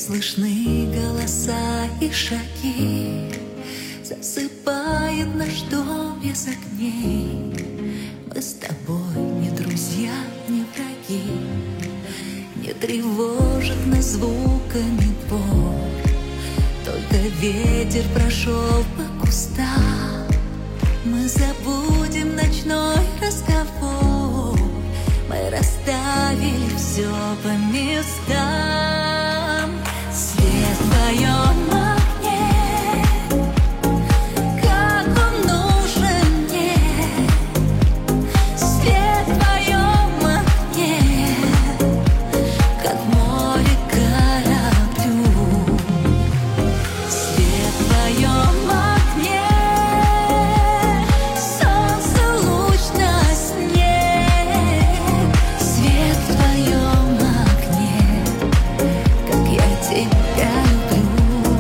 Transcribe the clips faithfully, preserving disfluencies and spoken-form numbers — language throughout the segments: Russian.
слышны голоса и шаги, засыпает наш дом без огней. Мы с тобой не друзья, не враги, не тревожит нас звуками двор. Только ветер прошел по кустам, мы забудем ночной разговор. Мы расставили все по местам. Свет в твоем окне, как он нужен мне. Свет в твоем окне, как море кораблю. Свет в твоем окне, солнце луч на сне. Свет в твоем окне, как я тебя люблю.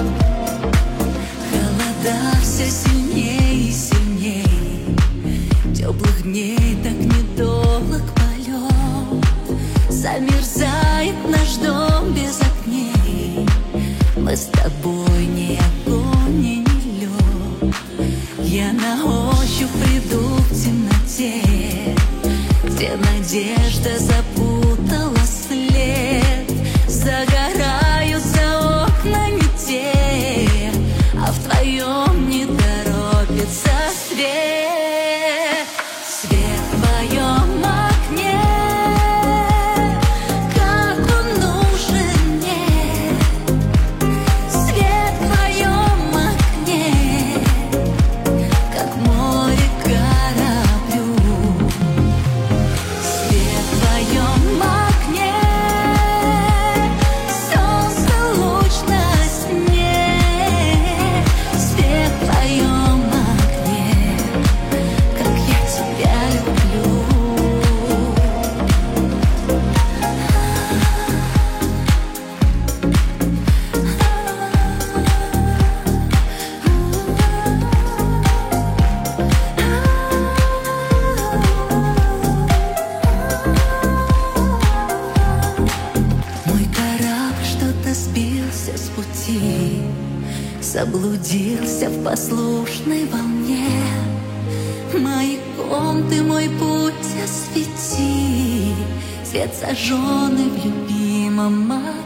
Холода все сильнее и сильней, теплых дней так недолг полет. Замерзает наш дом без огней. Мы с тобой не огонь и не лед. Я на ощупь приду в темноте, где надежда запутала след. Загораются окна не те, а в твоем не торопится свет. Свет в твоем окне, как он нужен мне. Свет в твоем окне, как море кораблю. Свет в твоем окне, солнце луч на сне. Свет в твоем окне, как я тебя люблю. Мой корабль что-то сбился с пути, заблудился в послушной волне. Маяком ты мой путь освети, свет зажженный в любимом